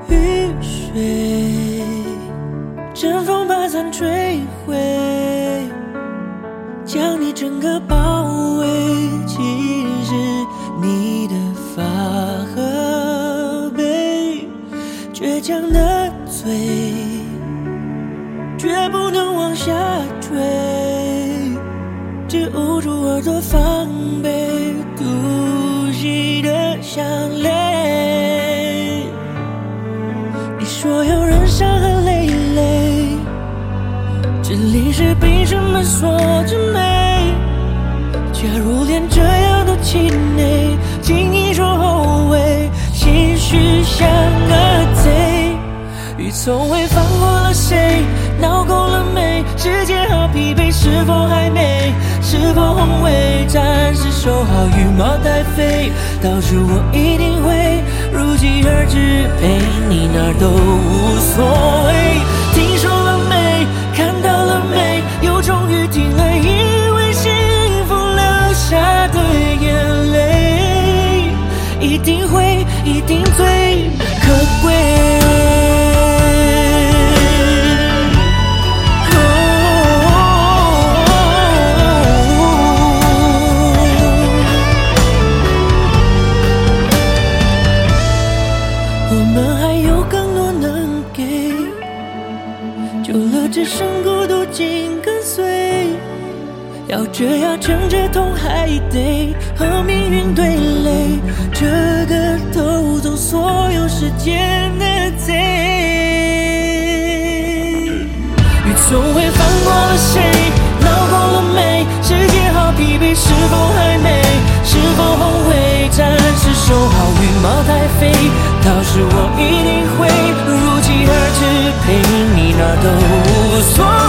雨水，阵风把伞吹毁，将你整个包围。其实你的发和背，倔强的嘴，绝不能往下坠，只捂住耳朵防备，毒气的响泪。你说有人伤痕累累，这里是凭什么说着美？假如连这样都气馁，请你说后悔，心虚像个贼。雨从未放过了谁，闹够了没？世界好疲惫，是否还美？是否宏伟？暂时收好羽毛待飞，到时我一定会如期而至，陪你哪儿都无所谓。听说了没？看到了没？又终于听了，因为幸福流下的眼泪，一定会，一定最可贵。久了只剩孤独紧跟随，要这样撑着痛还得和命运对垒，这个偷走所有时间的贼。雨从未放过了谁，闹够了没？世界好疲惫，是否还美？是否后悔？暂时收好羽毛待飞，到时我一定会如期而至，陪你哪儿都无所谓。